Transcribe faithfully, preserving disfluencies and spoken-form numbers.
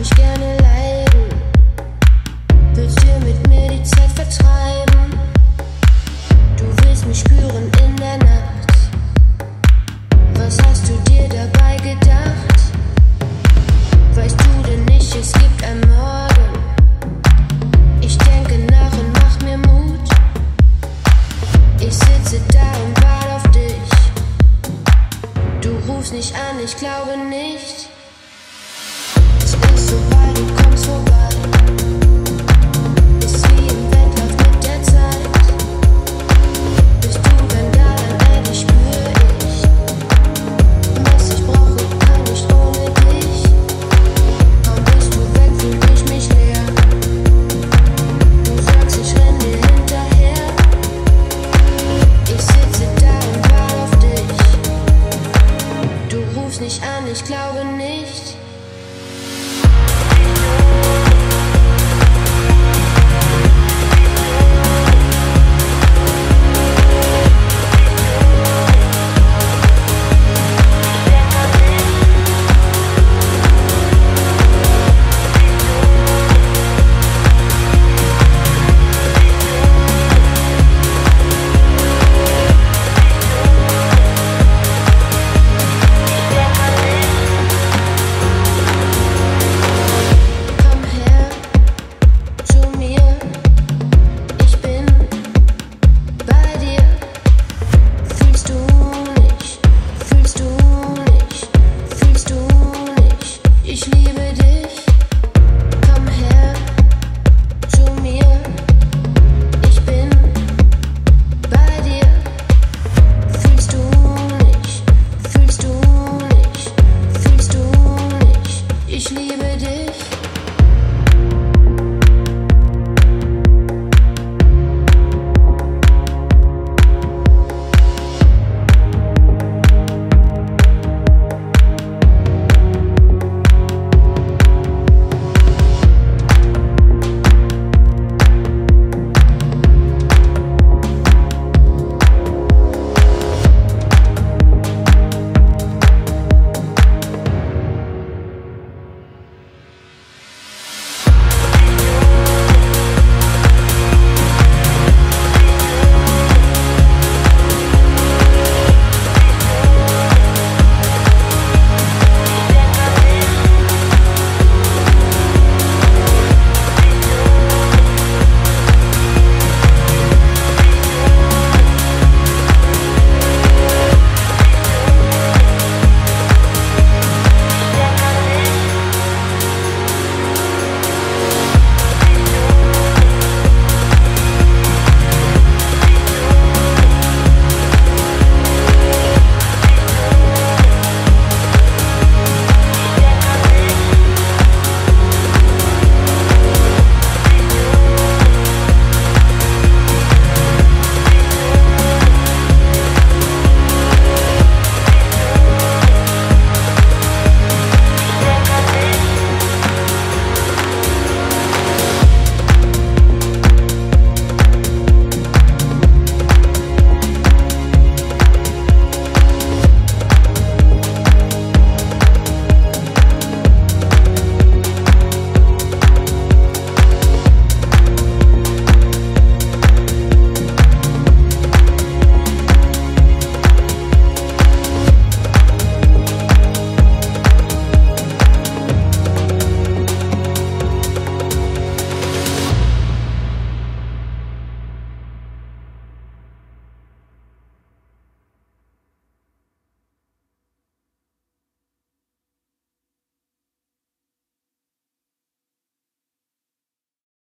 mich gerne leiden. Willst du mit mir die Zeit vertreiben? Du willst mich spüren in der Nacht. Was hast du dir dabei gedacht? Weißt du denn nicht, es gibt ein Morgen? Ich denke nach und mach mir Mut. Ich sitze da und warte auf dich. Du rufst nicht an, ich glaube nicht. Es ist so weit, du kommst vorbei. Ist wie im Wettlauf mit der Zeit. Bist du dann da, dann endlich spür ich. Was ich brauche, kann nicht ohne dich. Kaum bist du weg, fühl ich mich leer. Du sagst, ich renn dir hinterher. Ich sitze da und warte auf dich. Du rufst nicht an, ich glaube nicht.